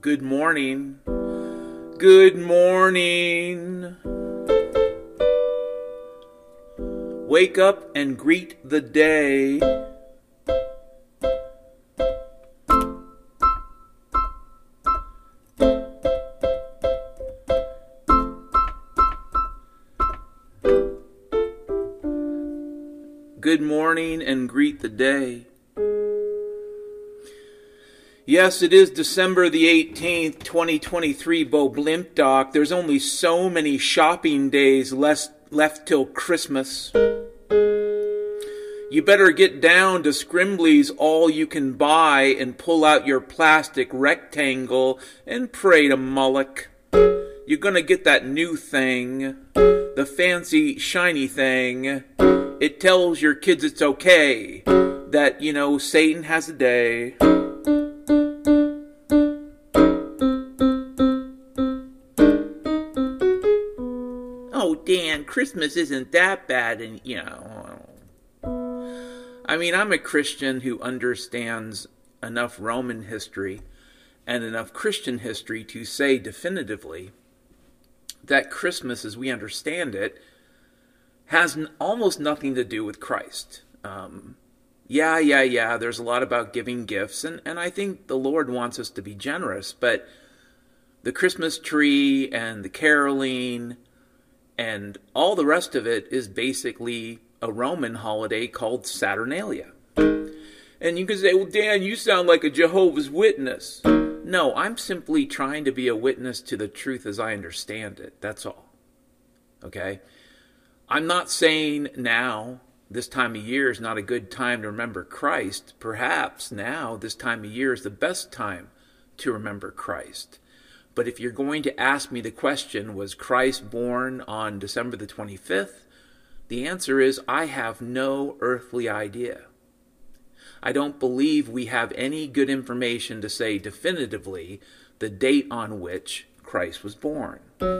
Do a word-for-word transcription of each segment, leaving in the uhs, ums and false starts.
Good morning. Good morning. Wake up and greet the day. Good morning and greet the day. Yes, it is December the eighteenth, twenty twenty-three, Bo Blimp Doc. There's only so many shopping days less, left till Christmas. You better get down to Scrimbly's All You Can Buy and pull out your plastic rectangle and pray to Moloch. You're gonna get that new thing, the fancy, shiny thing. It tells your kids it's okay, that, you know, Satan has a day. Oh, Dan, Christmas isn't that bad, and, you know. I mean, I'm a Christian who understands enough Roman history and enough Christian history to say definitively that Christmas, as we understand it, has n- almost nothing to do with Christ. Um, yeah, yeah, yeah, there's a lot about giving gifts, and, and I think the Lord wants us to be generous, but the Christmas tree and the caroling and all the rest of it is basically a Roman holiday called Saturnalia. And you can say, well, Dan, you sound like a Jehovah's Witness. No, I'm simply trying to be a witness to the truth as I understand it. That's all. Okay? I'm not saying now, this time of year is not a good time to remember Christ. Perhaps now, this time of year is the best time to remember Christ. But if you're going to ask me the question, was Christ born on December the twenty-fifth? The answer is, I have no earthly idea. I don't believe we have any good information to say definitively the date on which Christ was born.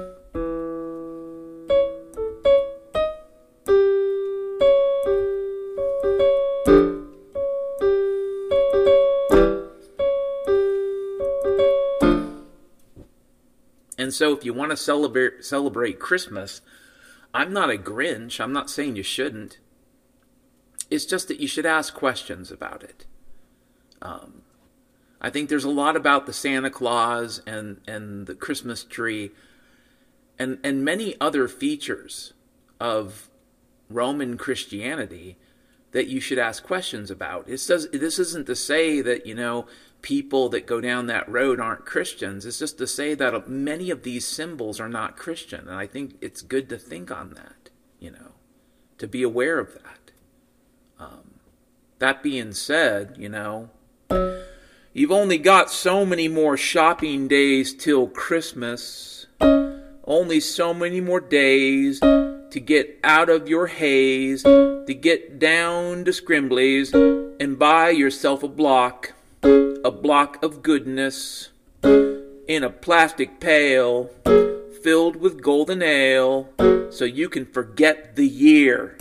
And so if you want to celebrate celebrate Christmas, I'm not a Grinch. I'm not saying you shouldn't. It's just that you should ask questions about it. Um, I think there's a lot about the Santa Claus and, and the Christmas tree and, and many other features of Roman Christianity that you should ask questions about. It says, this isn't to say that, you know, people that go down that road aren't Christians. It's just to say that many of these symbols are not Christian. And I think it's good to think on that, you know, to be aware of that. Um, that being said, you know, you've only got so many more shopping days till Christmas. Only so many more days to get out of your haze, to get down to Scrimbly's and buy yourself a block, a block of goodness, in a plastic pail, filled with golden ale, so you can forget the year.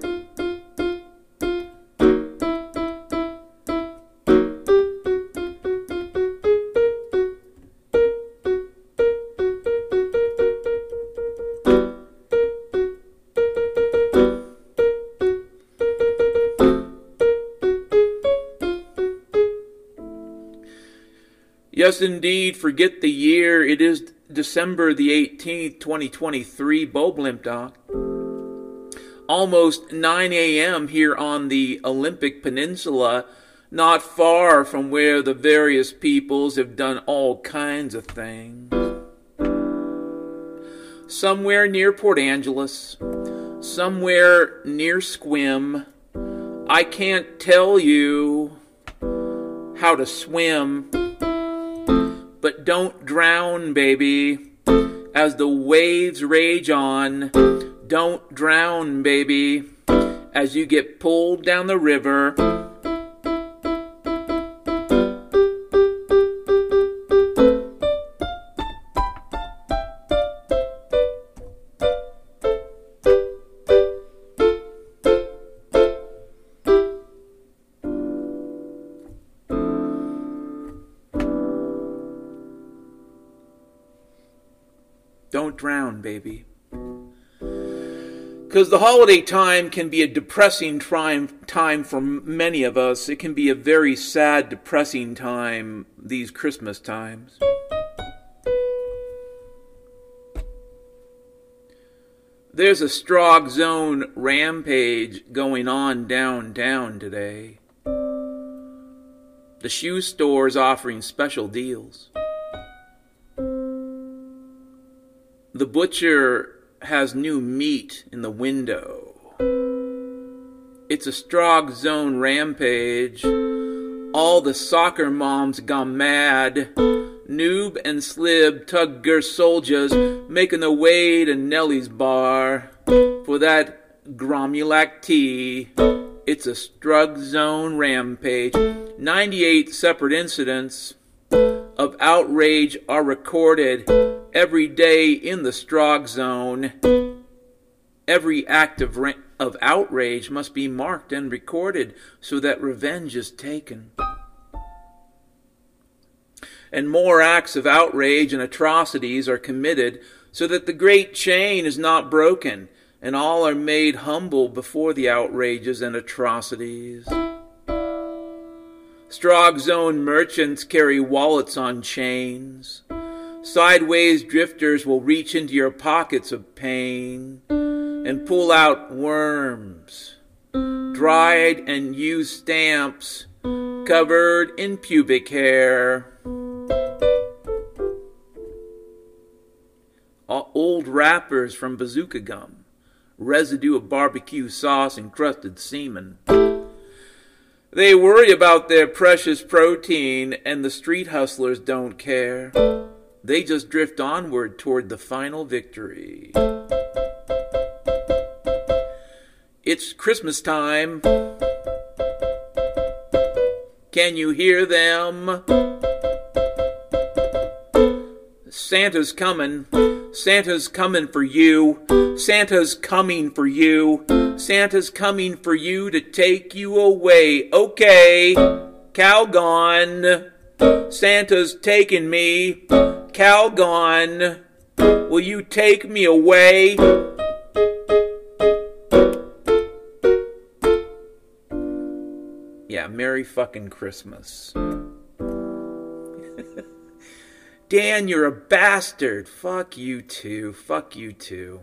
Yes, indeed, forget the year. It is December the eighteenth, twenty twenty-three, Bo Blimp Doc. Almost nine a.m. here on the Olympic Peninsula, not far from where the various peoples have done all kinds of things. Somewhere near Port Angeles, somewhere near Squim. I can't tell you how to swim. But don't drown, baby, as the waves rage on. Don't drown, baby, as you get pulled down the river. Don't drown, baby. Because the holiday time can be a depressing time for many of us. It can be a very sad, depressing time, these Christmas times. There's a Strog Zone rampage going on downtown today. The shoe store is offering special deals. The butcher has new meat in the window. It's a Strog Zone rampage. All the soccer moms gone mad. Noob and Slib Tugger soldiers making their way to Nellie's bar for that Gromulac tea. It's a Strog Zone rampage. ninety-eight separate incidents of outrage are recorded every day in the Strog Zone. Every act of, ra- of outrage must be marked and recorded so that revenge is taken. And more acts of outrage and atrocities are committed so that the great chain is not broken and all are made humble before the outrages and atrocities. Strog Zone merchants carry wallets on chains. Sideways drifters will reach into your pockets of pain and pull out worms, dried and used stamps covered in pubic hair. Old wrappers from bazooka gum, residue of barbecue sauce encrusted semen. They worry about their precious protein, and the street hustlers don't care. They just drift onward toward the final victory. It's Christmas time. Can you hear them? Santa's coming. Santa's coming for you. Santa's coming for you. Santa's coming for you to take you away. Okay, Calgon. Santa's taking me. Calgon, will you take me away? Yeah, Merry fucking Christmas. Dan, you're a bastard. Fuck you too. Fuck you too.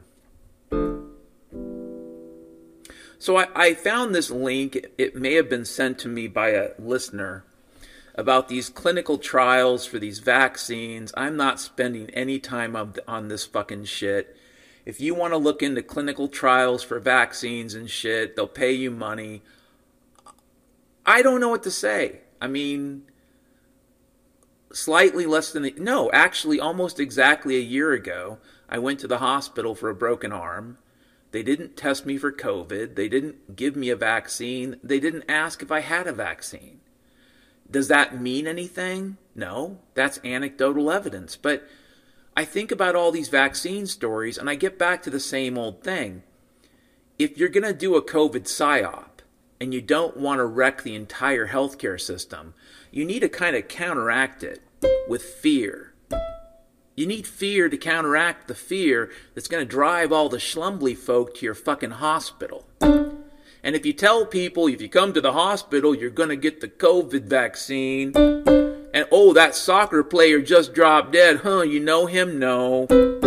So I, I found this link. It may have been sent to me by a listener about these clinical trials for these vaccines. I'm not spending any time on, on this fucking shit. If you want to look into clinical trials for vaccines and shit, they'll pay you money. I don't know what to say. I mean, slightly less than... A, no, actually almost exactly a year ago, I went to the hospital for a broken arm. They didn't test me for COVID. They didn't give me a vaccine. They didn't ask if I had a vaccine. Does that mean anything? No, that's anecdotal evidence. But I think about all these vaccine stories, and I get back to the same old thing. If you're going to do a COVID psyop, and you don't want to wreck the entire healthcare system, you need to kind of counteract it with fear. You need fear to counteract the fear that's going to drive all the schlumbly folk to your fucking hospital. And if you tell people, if you come to the hospital, you're going to get the COVID vaccine, and oh, that soccer player just dropped dead, huh, you know him? No.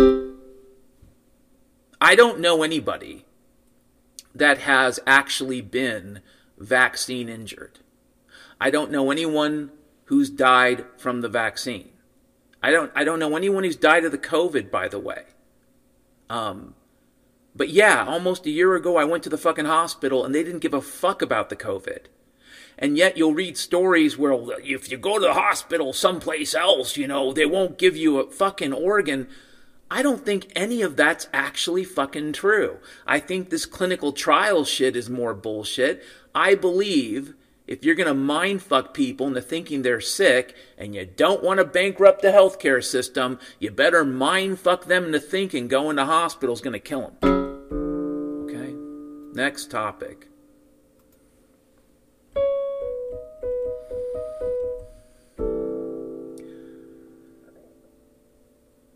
I don't know anybody that has actually been vaccine injured. I don't know anyone who's died from the vaccine. I don't I don't know anyone who's died of the COVID, by the way. Um, but yeah, almost a year ago I went to the fucking hospital and they didn't give a fuck about the COVID. And yet you'll read stories where if you go to the hospital someplace else, you know, they won't give you a fucking organ. I don't think any of that's actually fucking true. I think this clinical trial shit is more bullshit. I believe if you're going to mind fuck people into thinking they're sick and you don't want to bankrupt the healthcare system, you better mind fuck them into thinking going to hospital is going to kill them. Okay? Next topic.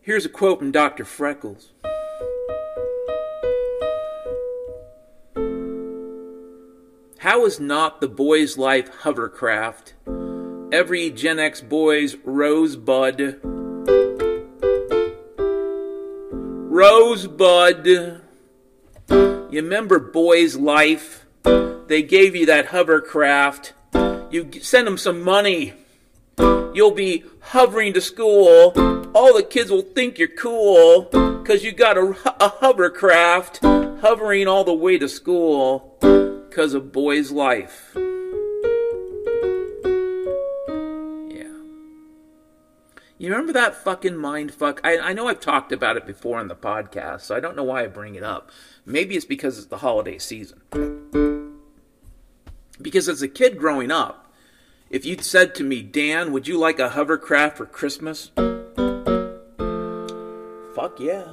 Here's a quote from Doctor Freckles. How is not the boy's life hovercraft, every Gen X boy's rosebud? Rosebud. You remember Boy's Life? They gave you that hovercraft. You send them some money. You'll be hovering to school. All the kids will think you're cool because you got a, a hovercraft hovering all the way to school because of Boy's Life. Yeah. You remember that fucking mindfuck? I, I know I've talked about it before on the podcast, so I don't know why I bring it up. Maybe it's because it's the holiday season. Because as a kid growing up, if you'd said to me, Dan, would you like a hovercraft for Christmas? Fuck yeah.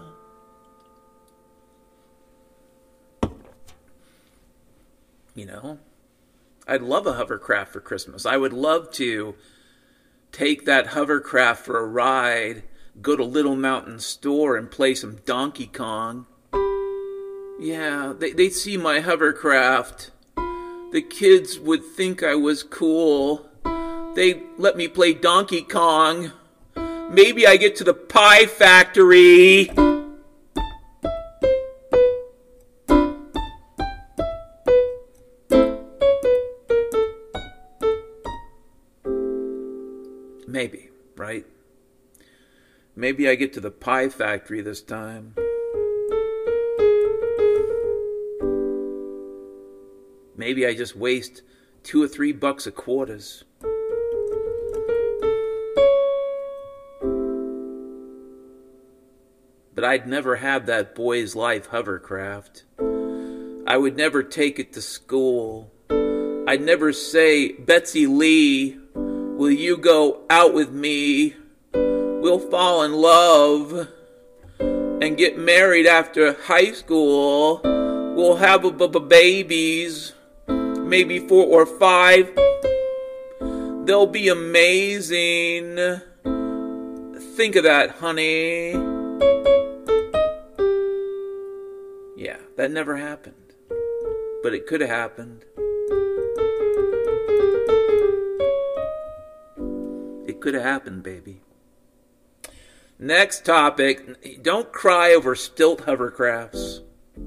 You know, I'd love a hovercraft for Christmas. I would love to take that hovercraft for a ride, go to Little Mountain Store and play some Donkey Kong. Yeah, they, they'd see my hovercraft. The kids would think I was cool. They'd let me play Donkey Kong. Maybe I get to the Pie Factory. Maybe, right? Maybe I get to the Pie Factory this time. Maybe I just waste two or three bucks a quarters. But I'd never have that Boy's Life hovercraft. I would never take it to school. I'd never say, Betsy Lee, will you go out with me? We'll fall in love and get married after high school. We'll have a b- b- babies, maybe four or five. They'll be amazing. Think of that, honey. Yeah, that never happened. But it could have happened. It could have happened, baby. Next topic. Don't cry over stilt hovercrafts.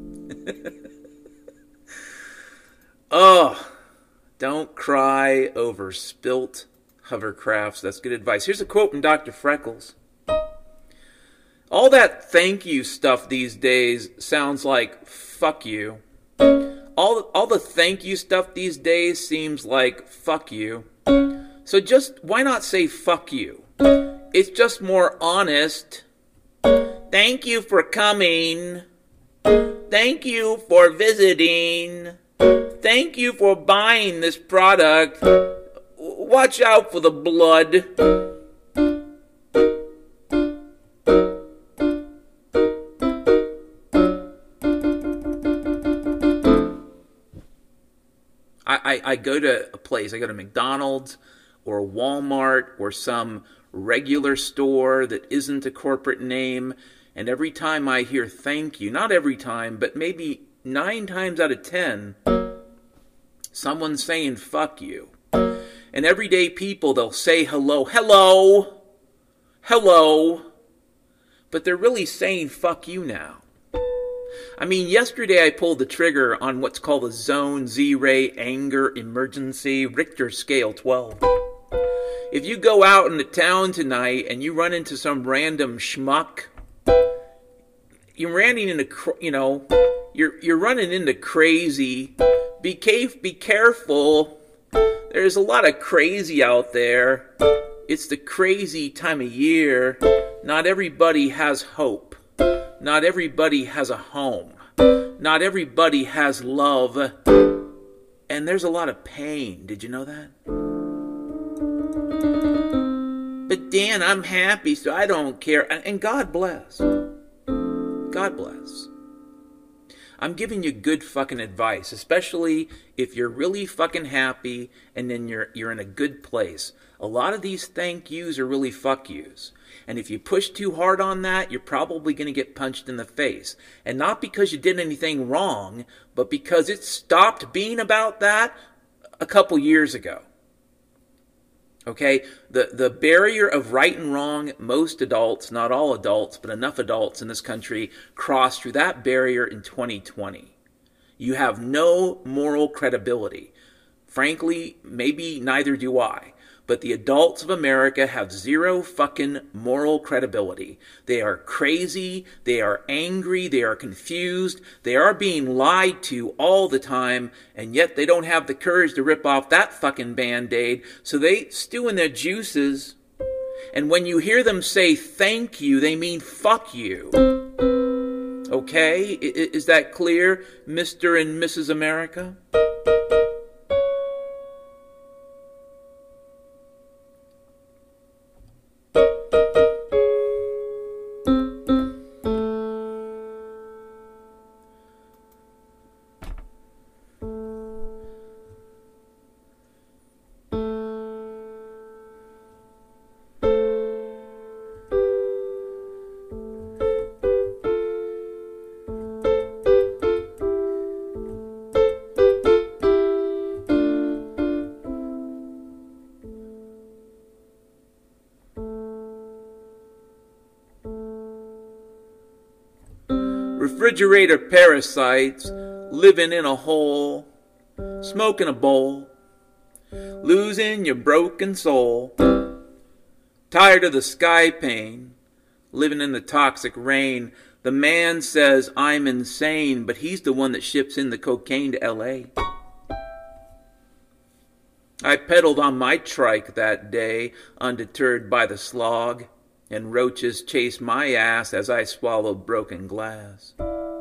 Oh, don't cry over spilt hovercrafts. That's good advice. Here's a quote from Doctor Freckles. All that thank you stuff these days sounds like fuck you. All, all the thank you stuff these days seems like fuck you. So just, why not say fuck you? It's just more honest. Thank you for coming. Thank you for visiting. Thank you for buying this product. Watch out for the blood. I, I, I go to a place, I go to McDonald's or Walmart or some regular store that isn't a corporate name, and every time I hear thank you, not every time, but maybe nine times out of ten, someone's saying fuck you. And everyday people, they'll say hello, hello, hello, but they're really saying fuck you now. I mean, yesterday I pulled the trigger on what's called a Zone Z-Ray Anger Emergency Richter Scale twelve. If you go out into town tonight and you run into some random schmuck, you're running into, you know, you're you're running into crazy. Be ca- be careful. There's a lot of crazy out there. It's the crazy time of year. Not everybody has hope. Not everybody has a home. Not everybody has love. And there's a lot of pain. Did you know that? But Dan, I'm happy, so I don't care. And God bless. God bless. I'm giving you good fucking advice, especially if you're really fucking happy and then you're you're in a good place. A lot of these thank yous are really fuck yous. And if you push too hard on that, you're probably going to get punched in the face. And not because you did anything wrong, but because it stopped being about that a couple years ago. Okay, the, the barrier of right and wrong, most adults, not all adults, but enough adults in this country crossed through that barrier in twenty twenty. You have no moral credibility. Frankly, maybe neither do I. But the adults of America have zero fucking moral credibility. They are crazy, they are angry, they are confused, they are being lied to all the time, and yet they don't have the courage to rip off that fucking Band-Aid, so they stew in their juices. And when you hear them say thank you, they mean fuck you. Okay? Is that clear, Mister and Missus America? Refrigerator parasites living in a hole, smoking a bowl, losing your broken soul. Tired of the sky pain, living in the toxic rain. The man says I'm insane, but he's the one that ships in the cocaine to L A. I pedaled on my trike that day, undeterred by the slog, and roaches chased my ass as I swallowed broken glass.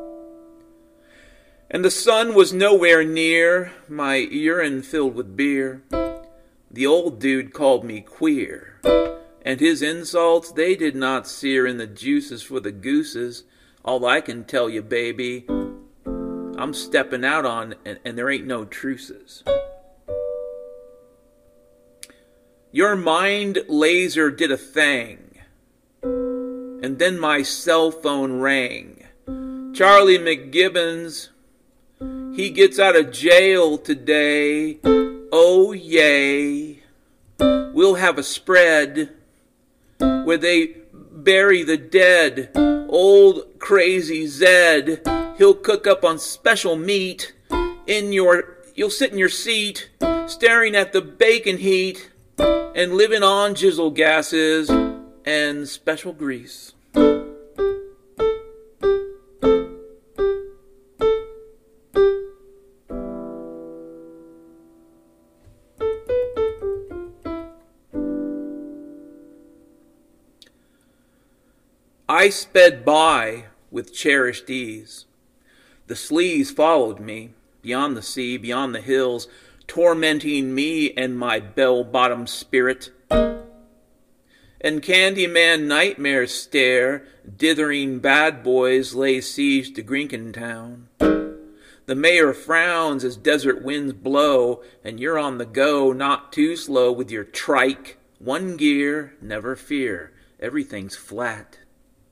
And the sun was nowhere near, my urine filled with beer. The old dude called me queer, and his insults, they did not sear in the juices for the gooses. All I can tell you, baby, I'm stepping out on, and, and there ain't no truces. Your mind laser did a thing, and then my cell phone rang. Charlie McGibbons, he gets out of jail today. Oh yay. We'll have a spread where they bury the dead. Old crazy Zed, he'll cook up on special meat. In your, you'll sit in your seat, staring at the bacon heat, and living on jizzle gases and special grease. I sped by with cherished ease. The sleaze followed me, beyond the sea, beyond the hills, tormenting me and my bell-bottom spirit. And Candyman nightmares stare, dithering bad boys lay siege to Grinkin Town. The mayor frowns as desert winds blow, and you're on the go, not too slow with your trike. One gear, never fear, everything's flat.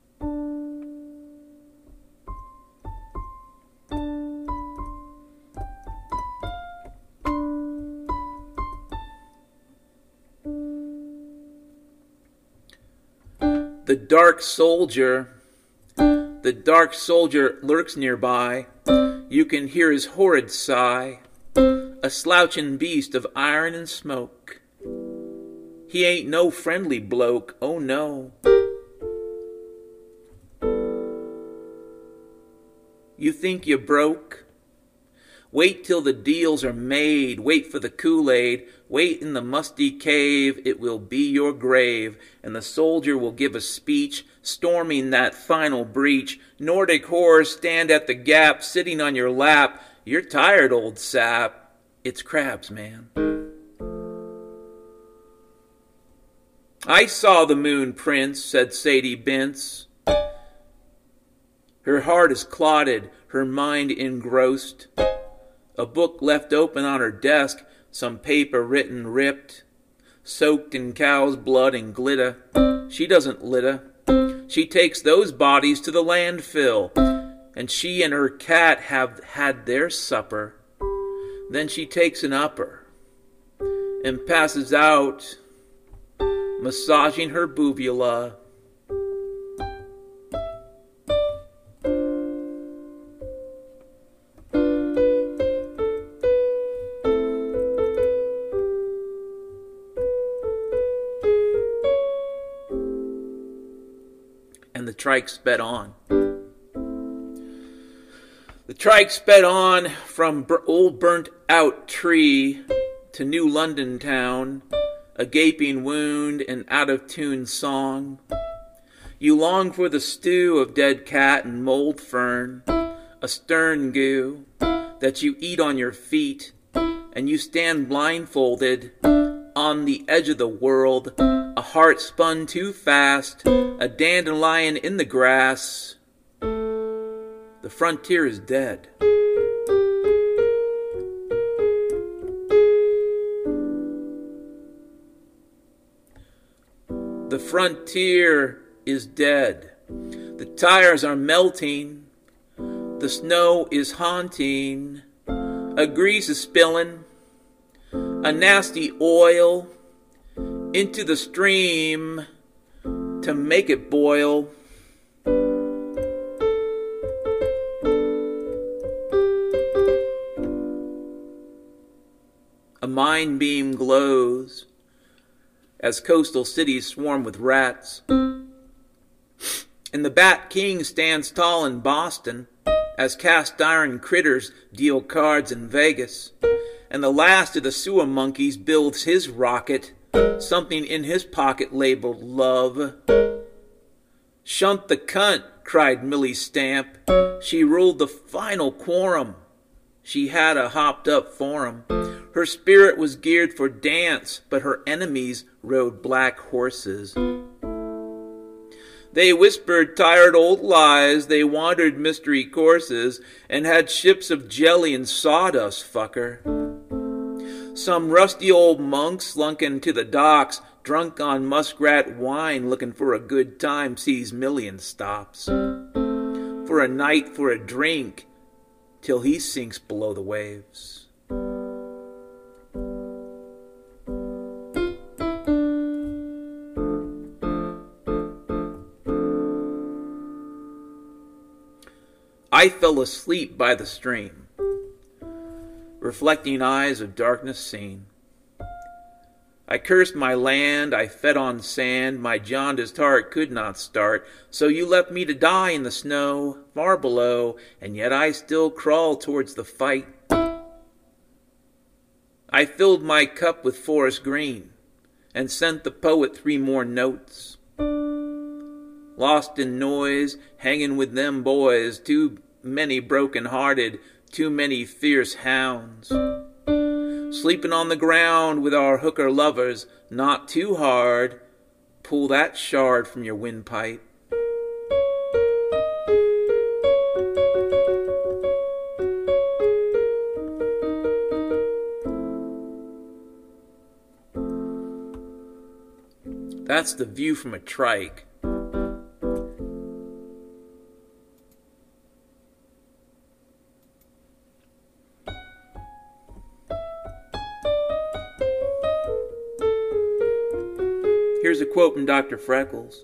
The dark soldier, the dark soldier lurks nearby. You can hear his horrid sigh, a slouching beast of iron and smoke. He ain't no friendly bloke, oh no. You think you broke? Wait till the deals are made. Wait for the Kool-Aid. Wait in the musty cave. It will be your grave. And the soldier will give a speech, storming that final breach. Nordic horrors stand at the gap, sitting on your lap. You're tired, old sap. It's crabs, man. I saw the moon, Prince, said Sadie Bentz. Her heart is clotted, her mind engrossed. A book left open on her desk, some paper written ripped, soaked in cow's blood and glitter. She doesn't litter. She takes those bodies to the landfill, and she and her cat have had their supper. Then she takes an upper and passes out, massaging her boovula. And the trike sped on. The trike sped on from bur- old burnt-out tree to New London town, a gaping wound and out-of-tune song. You long for the stew of dead cat and mold fern, a stern goo that you eat on your feet, and you stand blindfolded on the edge of the world, a heart spun too fast, a dandelion in the grass. The frontier is dead. The frontier is dead. The tires are melting. The snow is haunting. A grease is spilling. A nasty oil into the stream to make it boil. A mind beam glows as coastal cities swarm with rats. And the Bat King stands tall in Boston as cast iron critters deal cards in Vegas. And the last of the sewer monkeys builds his rocket, something in his pocket labeled love. Shunt the cunt, cried Millie Stamp. She ruled the final quorum. She had a hopped up forum. Her spirit was geared for dance, but her enemies rode black horses. They whispered tired old lies, they wandered mystery courses, and had ships of jelly and sawdust, fucker. Some rusty old monk slunk into the docks, drunk on muskrat wine, looking for a good time, sees Millie and stops. For a night, for a drink, till he sinks below the waves. I fell asleep by the stream, reflecting eyes of darkness seen. I cursed my land, I fed on sand, my jaundiced heart could not start, so you left me to die in the snow, far below, and yet I still crawl towards the fight. I filled my cup with forest green, and sent the poet three more notes. Lost in noise, hanging with them boys, too many broken-hearted, too many fierce hounds. Sleeping on the ground with our hooker lovers, not too hard, pull that shard from your windpipe. That's the view from a trike. Here's a quote from Doctor Freckles.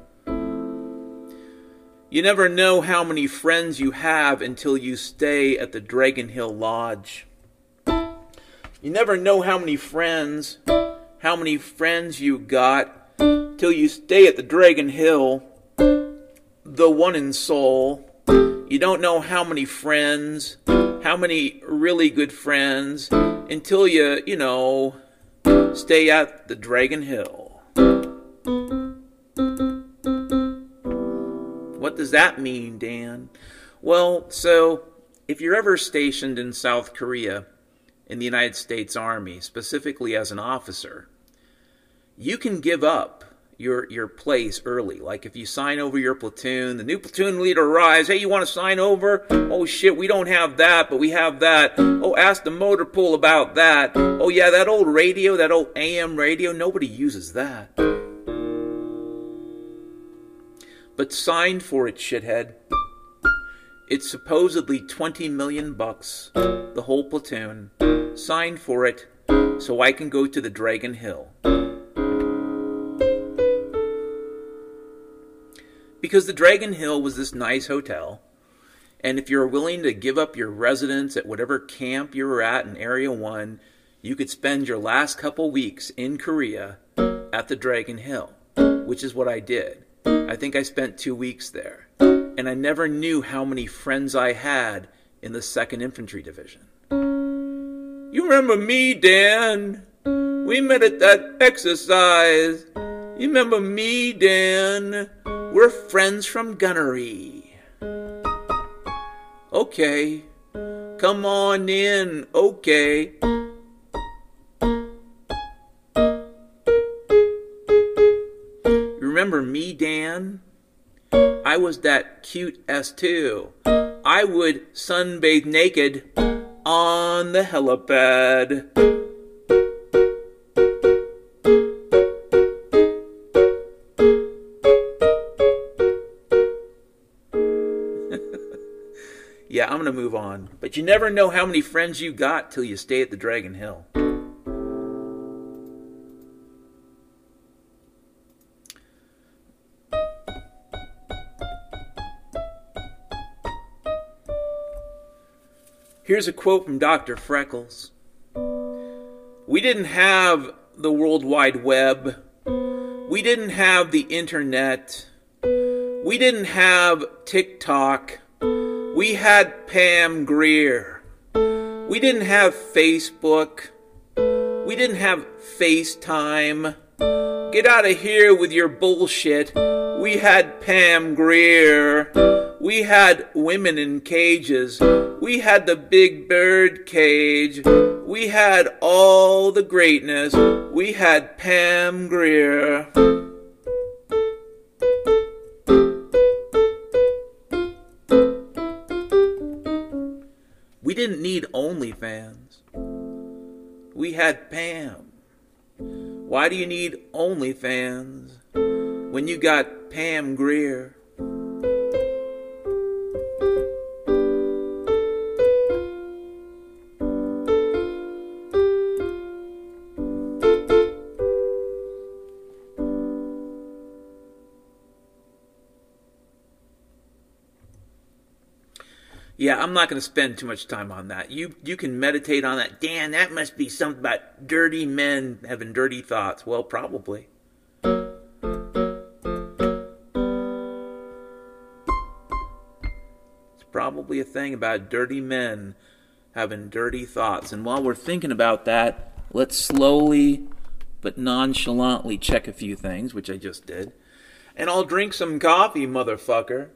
You never know how many friends you have until you stay at the Dragon Hill Lodge. You never know how many friends, how many friends you got till you stay at the Dragon Hill, the one in soul. You don't know how many friends, how many really good friends, until you, you know, stay at the Dragon Hill. What does that mean, Dan? Well, so if you're ever stationed in South Korea in the United States Army, specifically as an officer, you can give up your your place early. Like if you sign over your platoon, the new platoon leader arrives. Hey, you want to sign over? Oh shit, we don't have that, but we have that. Oh, ask the motor pool about that. Oh yeah, that old radio, that old A M radio, nobody uses that. But sign for it, shithead. It's supposedly twenty million bucks, the whole platoon. Sign for it so I can go to the Dragon Hill. Because the Dragon Hill was this nice hotel, and if you're willing to give up your residence at whatever camp you were at in Area one, you could spend your last couple weeks in Korea at the Dragon Hill, which is what I did. I think I spent two weeks there, and I never knew how many friends I had in the second Infantry Division. You remember me, Dan? We met at that exercise. You remember me, Dan? We're friends from gunnery. Okay. Come on in. Okay. Remember me, Dan? I was that cute S two. I would sunbathe naked on the helipad. Yeah, I'm going to move on. But you never know how many friends you got till you stay at the Dragon Hill. Here's a quote from Doctor Freckles. We didn't have the World Wide Web. We didn't have the internet. We didn't have TikTok. We had Pam Grier. We didn't have Facebook. We didn't have FaceTime. Get out of here with your bullshit. We had Pam Grier. We had women in cages. We had the Big Bird cage. We had all the greatness. We had Pam Grier. We didn't need OnlyFans. We had Pam. Why do you need OnlyFans when you got Pam Grier? Yeah, I'm not going to spend too much time on that. You you can meditate on that. Dan, that must be something about dirty men having dirty thoughts. Well, probably. It's probably a thing about dirty men having dirty thoughts. And while we're thinking about that, let's slowly but nonchalantly check a few things, which I just did. And I'll drink some coffee, motherfucker.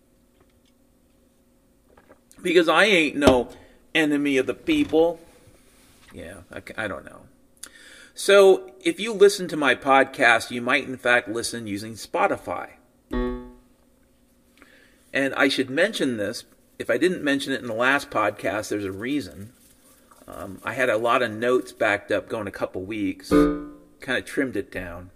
Because I ain't no enemy of the people. Yeah, I, I don't know. So, if you listen to my podcast, you might in fact listen using Spotify. And I should mention this. If I didn't mention it in the last podcast, there's a reason. Um, I had a lot of notes backed up going a couple weeks. Kind of trimmed it down.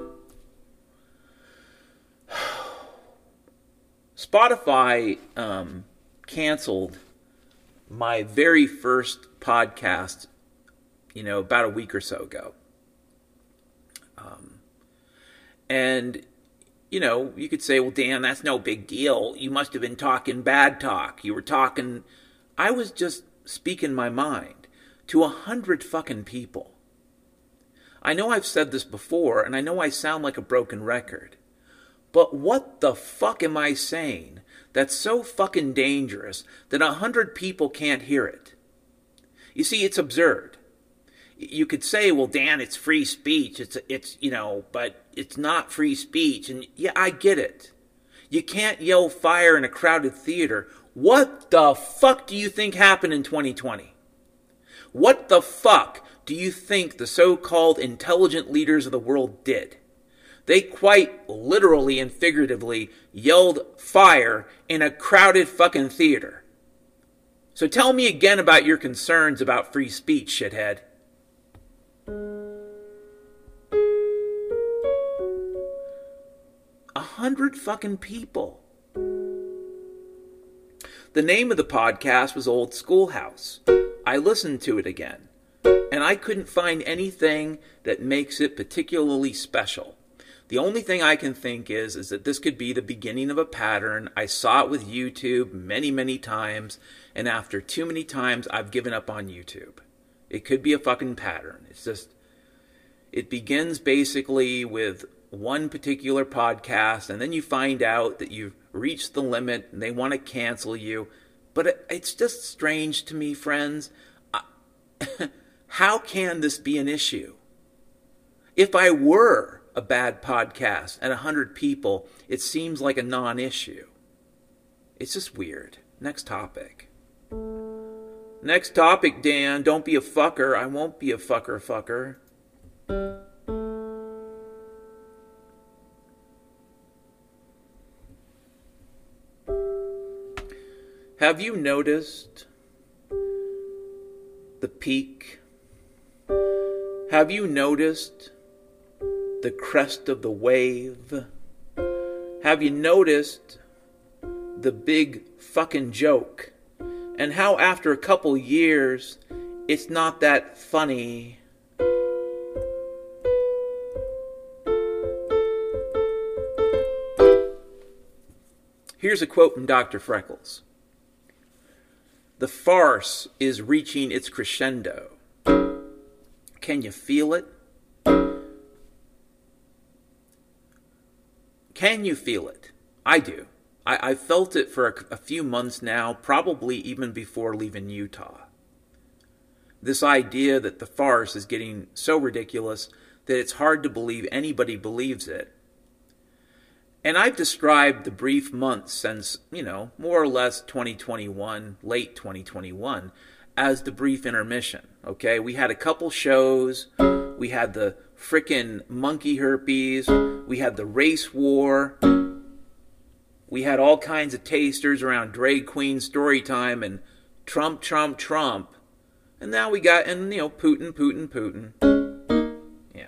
Spotify... Um, canceled my very first podcast, you know, about a week or so ago. Um, and, you know, you could say, well, Dan, that's no big deal. You must have been talking bad talk. You were talking... I was just speaking my mind to a hundred fucking people. I know I've said this before, and I know I sound like a broken record. But what the fuck am I saying that's so fucking dangerous that a hundred people can't hear it? You see, it's absurd. You could say, well, Dan, it's free speech. It's, it's, you know, but it's not free speech. And yeah, I get it. You can't yell fire in a crowded theater. What the fuck do you think happened in twenty twenty? What the fuck do you think the so-called intelligent leaders of the world did? They quite literally and figuratively yelled fire in a crowded fucking theater. So tell me again about your concerns about free speech, shithead. A hundred fucking people. The name of the podcast was Old Schoolhouse. I listened to it again, and I couldn't find anything that makes it particularly special. The only thing I can think is, is that this could be the beginning of a pattern. I saw it with YouTube many, many times, and after too many times, I've given up on YouTube. It could be a fucking pattern. It's just, it begins basically with one particular podcast, and then you find out that you've reached the limit, and they want to cancel you. But it, it's just strange to me, friends. I, how can this be an issue? If I were a bad podcast and a hundred people, it seems like a non-issue. It's just weird. Next topic. Next topic, Dan. Don't be a fucker. I won't be a fucker fucker. Have you noticed the peak? Have you noticed the crest of the wave? Have you noticed the big fucking joke? And how after a couple years, it's not that funny. Here's a quote from Doctor Freckles. The farce is reaching its crescendo. Can you feel it? Can you feel it? I do. I, I've felt it for a, a few months now, probably even before leaving Utah. This idea that the farce is getting so ridiculous that it's hard to believe anybody believes it. And I've described the brief months since, you know, more or less twenty twenty-one, late twenty twenty-one, as the brief intermission, okay? We had a couple shows. We had the frickin' monkey herpes. We had the race war. We had all kinds of tasters around drag queen story time and Trump, Trump, Trump. And now we got, and, you know, Putin, Putin, Putin. Yeah.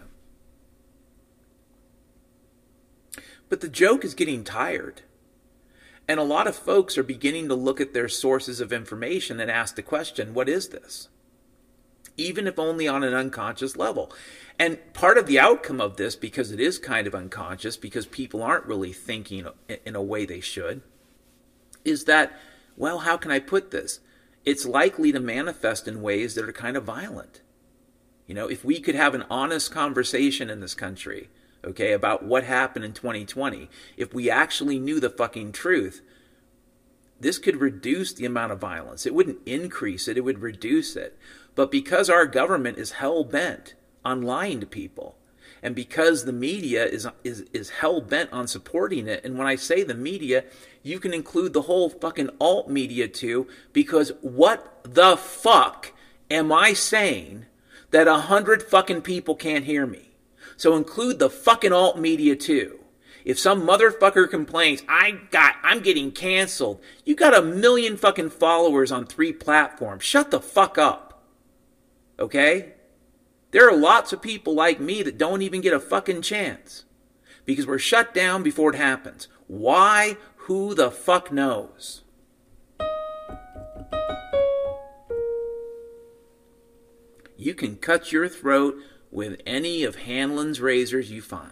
But the joke is getting tired. And a lot of folks are beginning to look at their sources of information and ask the question, what is this? Even if only on an unconscious level. And part of the outcome of this, because it is kind of unconscious, because people aren't really thinking in a way they should, is that, well, how can I put this? It's likely to manifest in ways that are kind of violent. You know, if we could have an honest conversation in this country, okay, about what happened in twenty twenty, if we actually knew the fucking truth, this could reduce the amount of violence. It wouldn't increase it, it would reduce it. But because our government is hell-bent on lying to people, and because the media is, is, is hell-bent on supporting it, and when I say the media, you can include the whole fucking alt media too, because what the fuck am I saying that a hundred fucking people can't hear me? So include the fucking alt media too. If some motherfucker complains, I got, I'm getting canceled. You got a million fucking followers on three platforms. Shut the fuck up. Okay? There are lots of people like me that don't even get a fucking chance. Because we're shut down before it happens. Why? Who the fuck knows? You can cut your throat with any of Hanlon's razors you find.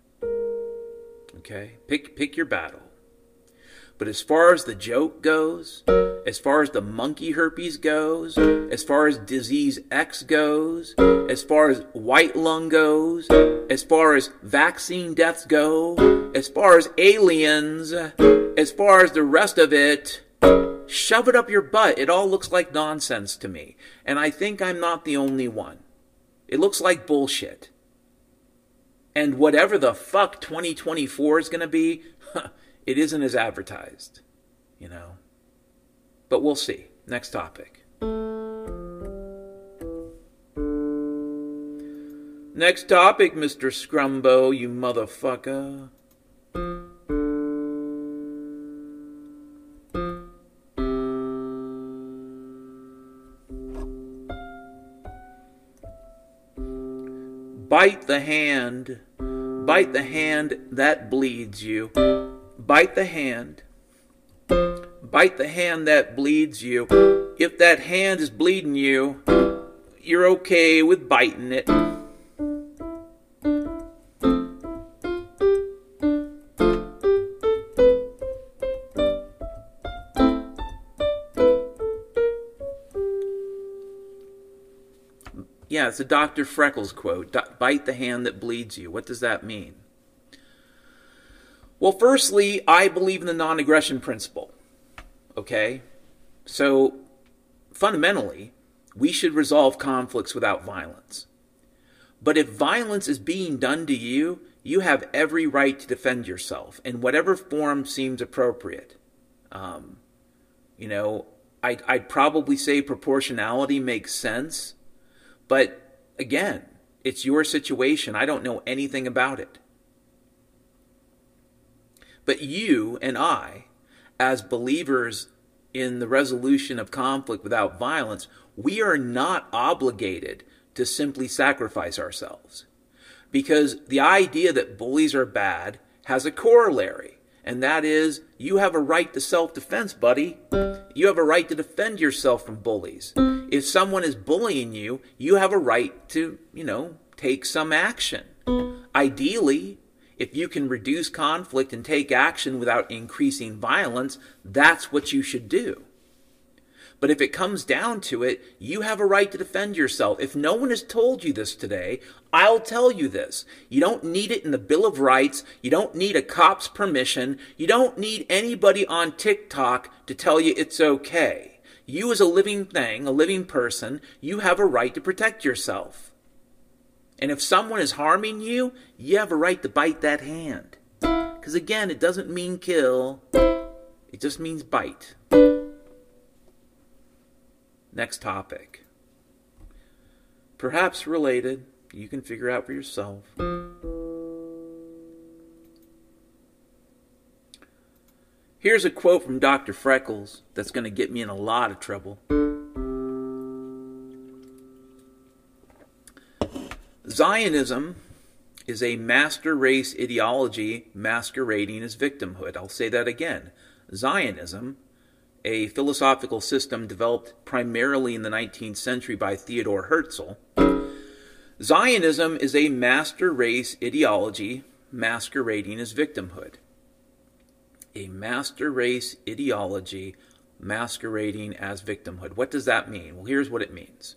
Okay? Pick pick your battle. But as far as the joke goes, as far as the monkey herpes goes, as far as disease X goes, as far as white lung goes, as far as vaccine deaths go, as far as aliens, as far as the rest of it, shove it up your butt. It all looks like nonsense to me. And I think I'm not the only one. It looks like bullshit. And whatever the fuck twenty twenty-four is going to be, it isn't as advertised, you know. But we'll see. Next topic. Next topic, Mister Scrumbo, you motherfucker. Bite the hand. Bite the hand that bleeds you. Bite the hand. Bite the hand that bleeds you. If that hand is bleeding you, you're okay with biting it. Yeah, it's a Doctor Freckles quote. Bite the hand that bleeds you. What does that mean? Well, firstly, I believe in the non-aggression principle. Okay? So, fundamentally, we should resolve conflicts without violence. But if violence is being done to you, you have every right to defend yourself in whatever form seems appropriate. Um, you know, I'd, I'd probably say proportionality makes sense. But again, it's your situation. I don't know anything about it. But you and I, as believers in the resolution of conflict without violence, we are not obligated to simply sacrifice ourselves. Because the idea that bullies are bad has a corollary, and that is you have a right to self-defense, buddy. You have a right to defend yourself from bullies. If someone is bullying you, you have a right to, you know, take some action. Ideally, if you can reduce conflict and take action without increasing violence, that's what you should do. But if it comes down to it, you have a right to defend yourself. If no one has told you this today, I'll tell you this. You don't need it in the Bill of Rights. You don't need a cop's permission. You don't need anybody on TikTok to tell you it's okay. You as a living thing, a living person, you have a right to protect yourself. And if someone is harming you, you have a right to bite that hand. Because again, it doesn't mean kill. It just means bite. Next topic. Perhaps related. You can figure out for yourself. Here's a quote from Doctor Freckles that's going to get me in a lot of trouble. Zionism is a master race ideology masquerading as victimhood. I'll say that again. Zionism, a philosophical system developed primarily in the nineteenth century by Theodor Herzl. Zionism is a master race ideology masquerading as victimhood. A master race ideology masquerading as victimhood. What does that mean? Well, here's what it means.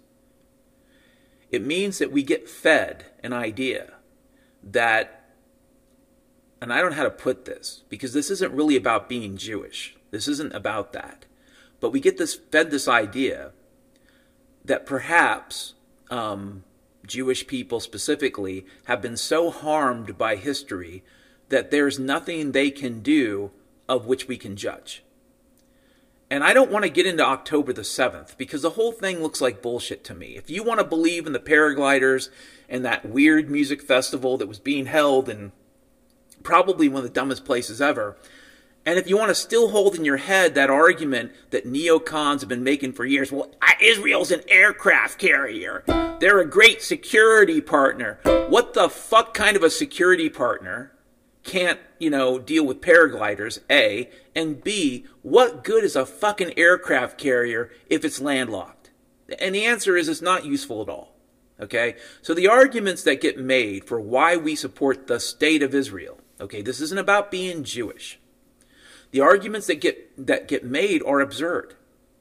It means that we get fed an idea that, and I don't know how to put this, because this isn't really about being Jewish. This isn't about that. But we get this fed this idea that perhaps um, Jewish people specifically have been so harmed by history that there's nothing they can do of which we can judge. And I don't want to get into October the seventh because the whole thing looks like bullshit to me. If you want to believe in the paragliders and that weird music festival that was being held in probably one of the dumbest places ever, and if you want to still hold in your head that argument that neocons have been making for years, well, Israel's an aircraft carrier. They're a great security partner. What the fuck kind of a security partner can't, you know, deal with paragliders, A, and B, what good is a fucking aircraft carrier if it's landlocked? And the answer is it's not useful at all, okay? So the arguments that get made for why we support the state of Israel, okay, this isn't about being Jewish. The arguments that get that get made are absurd.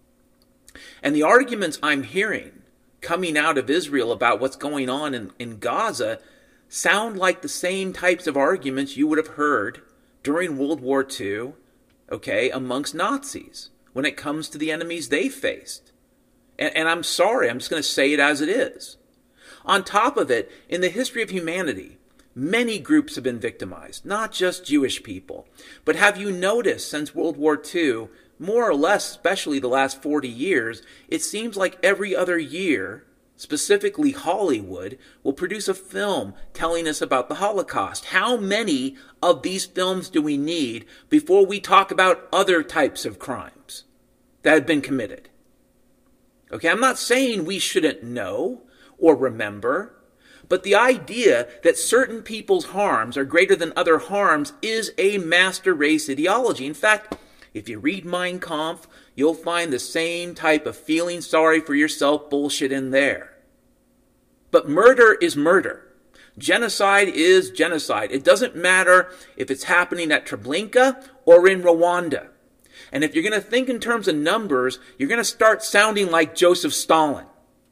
And the arguments I'm hearing coming out of Israel about what's going on in, in Gaza sound like the same types of arguments you would have heard during World War Two, okay, amongst Nazis when it comes to the enemies they faced. And, and I'm sorry, I'm just going to say it as it is. On top of it, in the history of humanity, many groups have been victimized, not just Jewish people. But have you noticed since World War Two, more or less, especially the last forty years, it seems like every other year, specifically Hollywood, will produce a film telling us about the Holocaust. How many of these films do we need before we talk about other types of crimes that have been committed? Okay, I'm not saying we shouldn't know or remember, but the idea that certain people's harms are greater than other harms is a master race ideology. In fact, if you read Mein Kampf, you'll find the same type of feeling sorry for yourself bullshit in there. But murder is murder. Genocide is genocide. It doesn't matter if it's happening at Treblinka or in Rwanda. And if you're going to think in terms of numbers, you're going to start sounding like Joseph Stalin.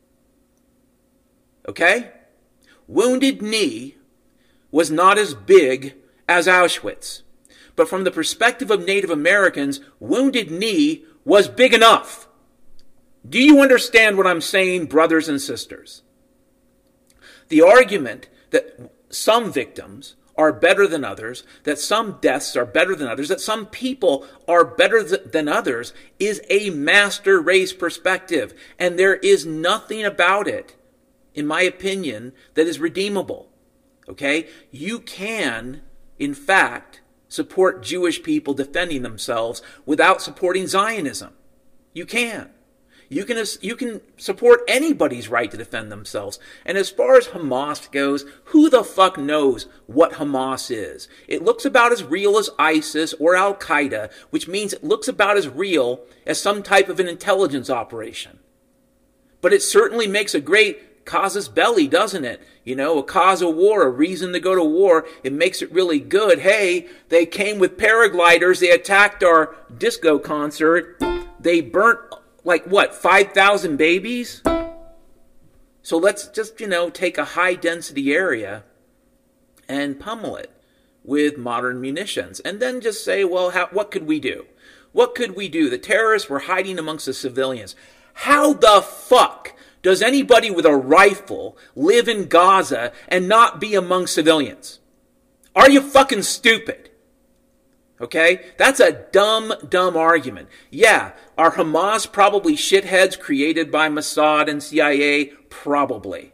Okay? Wounded Knee was not as big as Auschwitz. But from the perspective of Native Americans, Wounded Knee was big enough. Do you understand what I'm saying, brothers and sisters? The argument that some victims are better than others, that some deaths are better than others, that some people are better th- than others is a master race perspective. And there is nothing about it, in my opinion, that is redeemable. Okay? You can, in fact, support Jewish people defending themselves without supporting Zionism. You can. You can you can support anybody's right to defend themselves. And as far as Hamas goes, who the fuck knows what Hamas is? It looks about as real as ISIS or Al-Qaeda, which means it looks about as real as some type of an intelligence operation. But it certainly makes a great casus belli, doesn't it? You know, a cause of war, a reason to go to war. It makes it really good. Hey, they came with paragliders. They attacked our disco concert. They burnt, like, what, five thousand babies? So let's just, you know, take a high-density area and pummel it with modern munitions. And then just say, well, how, what could we do? What could we do? The terrorists were hiding amongst the civilians. How the fuck does anybody with a rifle live in Gaza and not be among civilians? Are you fucking stupid? Okay? That's a dumb, dumb argument. Yeah, are Hamas probably shitheads created by Mossad and C I A? Probably.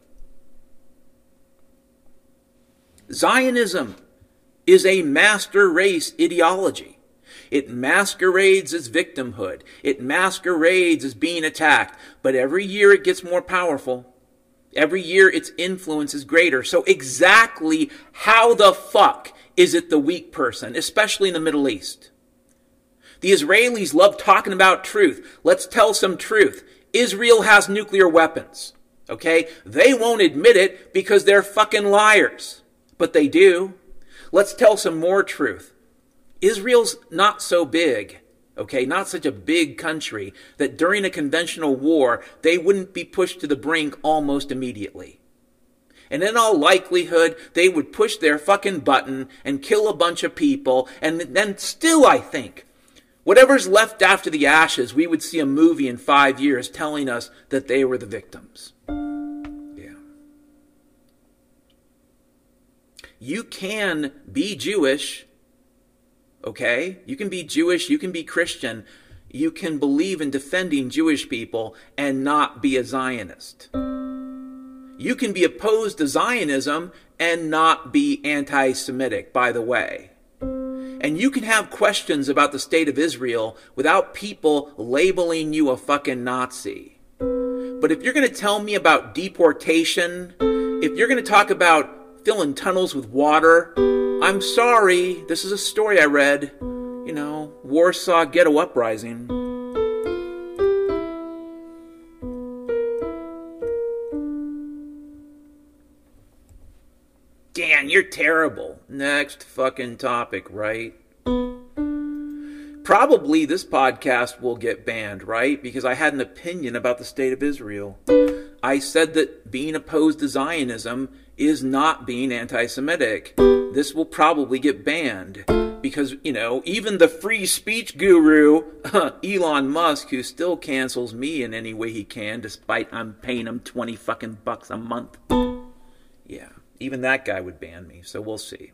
Zionism is a master race ideology. It masquerades as victimhood. It masquerades as being attacked. But every year it gets more powerful. Every year its influence is greater. So exactly how the fuck is it the weak person, especially in the Middle East? The Israelis love talking about truth. Let's tell some truth. Israel has nuclear weapons. Okay? They won't admit it because they're fucking liars. But they do. Let's tell some more truth. Israel's not so big, okay, not such a big country, that during a conventional war, they wouldn't be pushed to the brink almost immediately. And in all likelihood, they would push their fucking button and kill a bunch of people, and then still, I think, whatever's left after the ashes, we would see a movie in five years telling us that they were the victims. Yeah. You can be Jewish. Okay? You can be Jewish, you can be Christian, you can believe in defending Jewish people and not be a Zionist. You can be opposed to Zionism and not be anti-Semitic, by the way. And you can have questions about the state of Israel without people labeling you a fucking Nazi. But if you're going to tell me about deportation, if you're going to talk about filling tunnels with water, I'm sorry, this is a story I read. You know, Warsaw Ghetto Uprising. Dan, you're terrible. Next fucking topic, right? Probably this podcast will get banned, right? Because I had an opinion about the state of Israel. I said that being opposed to Zionism is not being anti-Semitic. This will probably get banned because, you know, even the free speech guru, Elon Musk, who still cancels me in any way he can, despite I'm paying him twenty fucking bucks a month. Yeah, even that guy would ban me, so we'll see.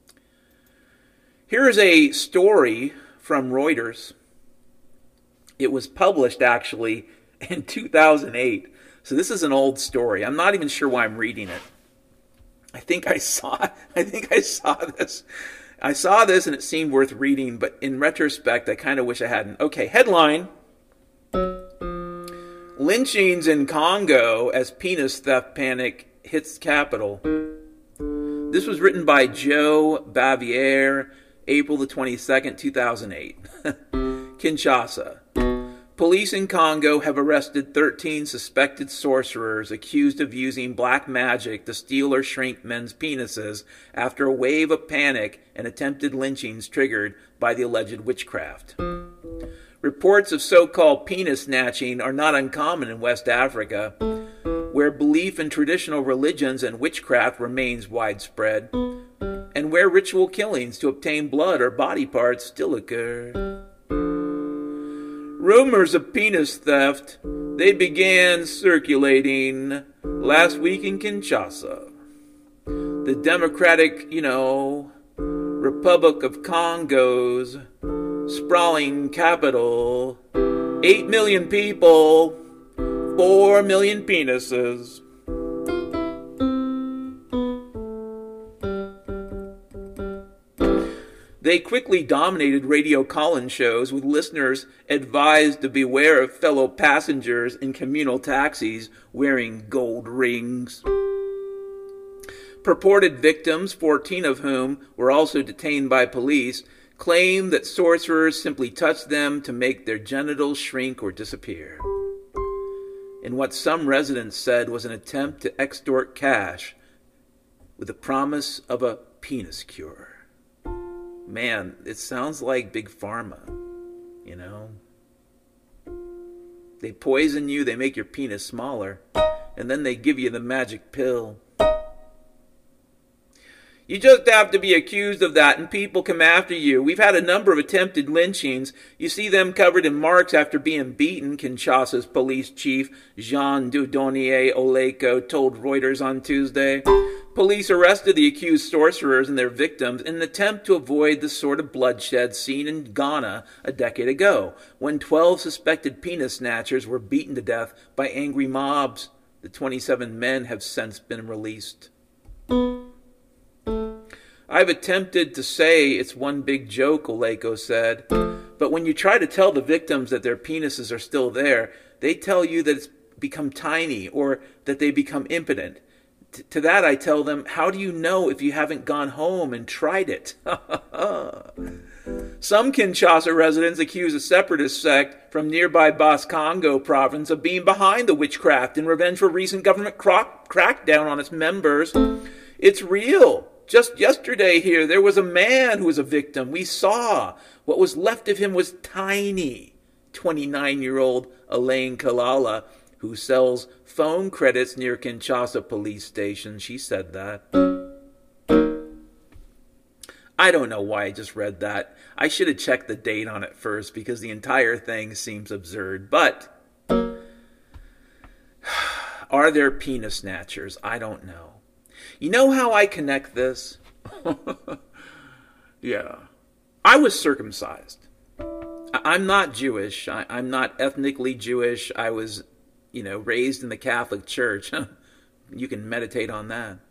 Here is a story from Reuters. It was published, actually, in two thousand eight. So this is an old story. I'm not even sure why I'm reading it. I think I saw I think I saw this. I saw this and it seemed worth reading, but in retrospect, I kind of wish I hadn't. Okay, headline. Lynchings in Congo as penis theft panic hits capital. This was written by Joe Bavier, April the twenty-second, two thousand eight. Kinshasa. Police in Congo have arrested thirteen suspected sorcerers accused of using black magic to steal or shrink men's penises after a wave of panic and attempted lynchings triggered by the alleged witchcraft. Reports of so-called penis snatching are not uncommon in West Africa, where belief in traditional religions and witchcraft remains widespread, and where ritual killings to obtain blood or body parts still occur. Rumors of penis theft, they began circulating last week in Kinshasa. The Democratic, you know, Republic of Congo's sprawling capital. Eight million people, four million penises. They quickly dominated radio call-in shows with listeners advised to beware of fellow passengers in communal taxis wearing gold rings. Purported victims, fourteen of whom were also detained by police, claimed that sorcerers simply touched them to make their genitals shrink or disappear. In what some residents said was an attempt to extort cash with the promise of a penis cure. Man, it sounds like Big Pharma, you know? They poison you, they make your penis smaller, and then they give you the magic pill. You just have to be accused of that and people come after you. We've had a number of attempted lynchings. You see them covered in marks after being beaten, Kinshasa's police chief Jean Dieudonné Oleko told Reuters on Tuesday. Police arrested the accused sorcerers and their victims in an attempt to avoid the sort of bloodshed seen in Ghana a decade ago, when twelve suspected penis snatchers were beaten to death by angry mobs. The twenty-seven men have since been released. I've attempted to say it's one big joke, Oleko said, but when you try to tell the victims that their penises are still there, they tell you that it's become tiny or that they become impotent. T- to that I tell them, how do you know if you haven't gone home and tried it? Some Kinshasa residents accuse a separatist sect from nearby Bas-Congo province of being behind the witchcraft in revenge for recent government crack- crackdown on its members. It's real. Just yesterday here, there was a man who was a victim. We saw. What was left of him was tiny. twenty-nine-year-old Elaine Kalala, who sells phone credits near Kinshasa police station. She said that. I don't know why I just read that. I should have checked the date on it first because the entire thing seems absurd. But are there penis snatchers? I don't know. You know how I connect this? Yeah. I was circumcised. I'm not Jewish. I, I'm not ethnically Jewish. I was, you know, raised in the Catholic Church. You can meditate on that.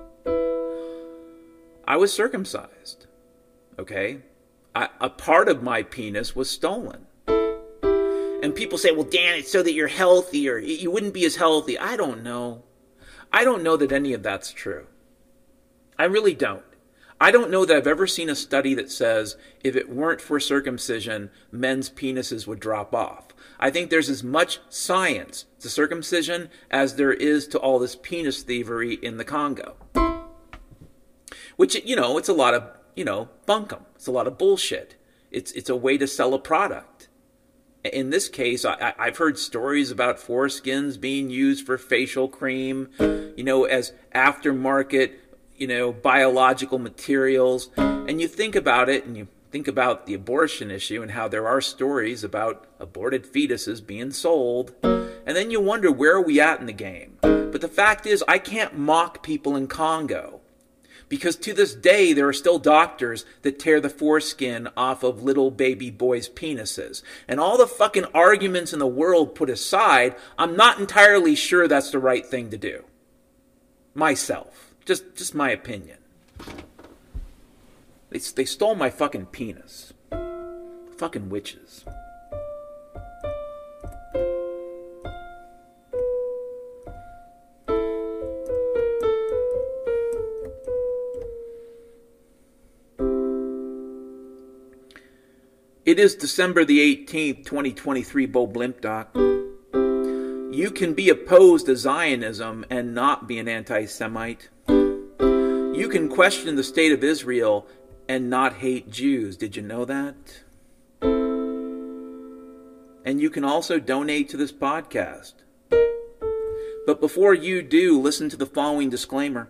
I was circumcised. Okay? I, a part of my penis was stolen. And people say, well, Dan, it's so that you're healthier. You wouldn't be as healthy. I don't know. I don't know that any of that's true. I really don't. I don't know that I've ever seen a study that says if it weren't for circumcision, men's penises would drop off. I think there's as much science to circumcision as there is to all this penis thievery in the Congo. Which, you know, it's a lot of, you know, bunkum. It's a lot of bullshit. It's it's a way to sell a product. In this case, I, I've heard stories about foreskins being used for facial cream, you know, as aftermarket, you know, biological materials. And you think about it, and you think about the abortion issue and how there are stories about aborted fetuses being sold. And then you wonder, where are we at in the game? But the fact is, I can't mock people in Congo. Because to this day, there are still doctors that tear the foreskin off of little baby boys' penises. And all the fucking arguments in the world put aside, I'm not entirely sure that's the right thing to do. Myself. Just, just my opinion. They, they stole my fucking penis. Fucking witches. It is December the eighteenth, twenty twenty-three, Bo Blimp Doc. You can be opposed to Zionism and not be an anti-Semite. You can question the state of Israel and not hate Jews. Did you know that? And you can also donate to this podcast. But before you do, listen to the following disclaimer.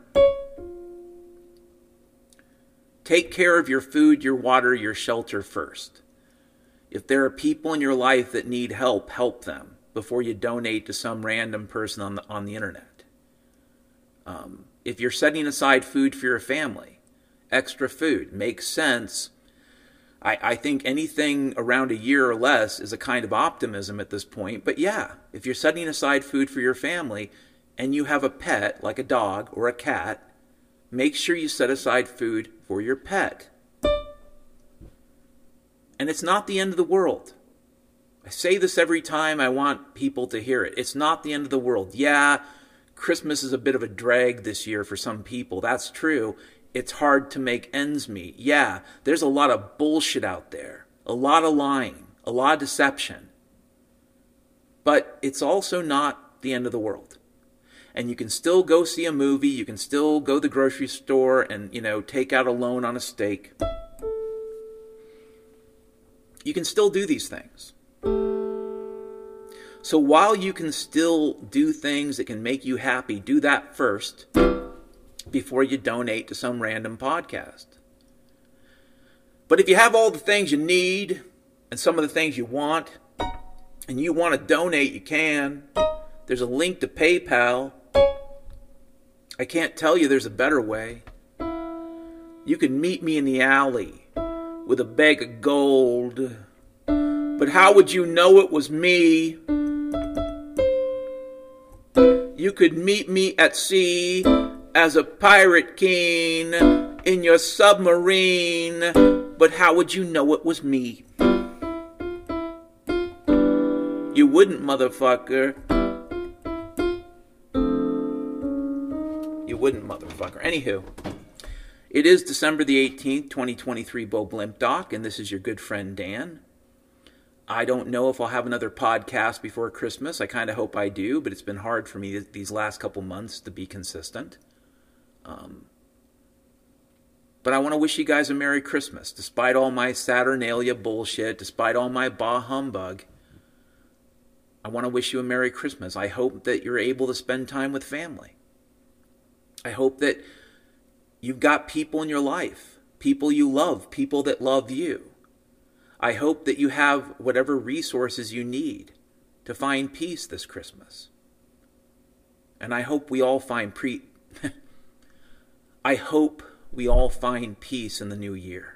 Take care of your food, your water, your shelter first. If there are people in your life that need help, help them before you donate to some random person on the on the internet. Um, if you're setting aside food for your family, extra food makes sense. I, I think anything around a year or less is a kind of optimism at this point. But yeah, if you're setting aside food for your family and you have a pet, like a dog or a cat, make sure you set aside food for your pet. And it's not the end of the world. I say this every time. I want people to hear it. It's not the end of the world. Yeah, Christmas is a bit of a drag this year for some people. That's true. It's hard to make ends meet. Yeah, there's a lot of bullshit out there. A lot of lying. A lot of deception. But it's also not the end of the world. And you can still go see a movie. You can still go to the grocery store and, you know, take out a loan on a steak. You can still do these things. So while you can still do things that can make you happy, do that first before you donate to some random podcast. But if you have all the things you need and some of the things you want, and you want to donate, you can. There's a link to PayPal. I can't tell you there's a better way. You can meet me in the alley with a bag of gold. But how would you know it was me? You could meet me at sea as a pirate king in your submarine. But how would you know it was me? You wouldn't, motherfucker. You wouldn't, motherfucker. Anywho. It is December the eighteenth, twenty twenty-three, Bo Blimp Doc, and this is your good friend Dan. I don't know if I'll have another podcast before Christmas. I kind of hope I do, but it's been hard for me these last couple months to be consistent. Um, but I want to wish you guys a Merry Christmas. Despite all my Saturnalia bullshit, despite all my bah humbug, I want to wish you a Merry Christmas. I hope that you're able to spend time with family. I hope that you've got people in your life, people you love, people that love you. I hope that you have whatever resources you need to find peace this Christmas. And I hope we all find pre... I hope we all find peace in the new year.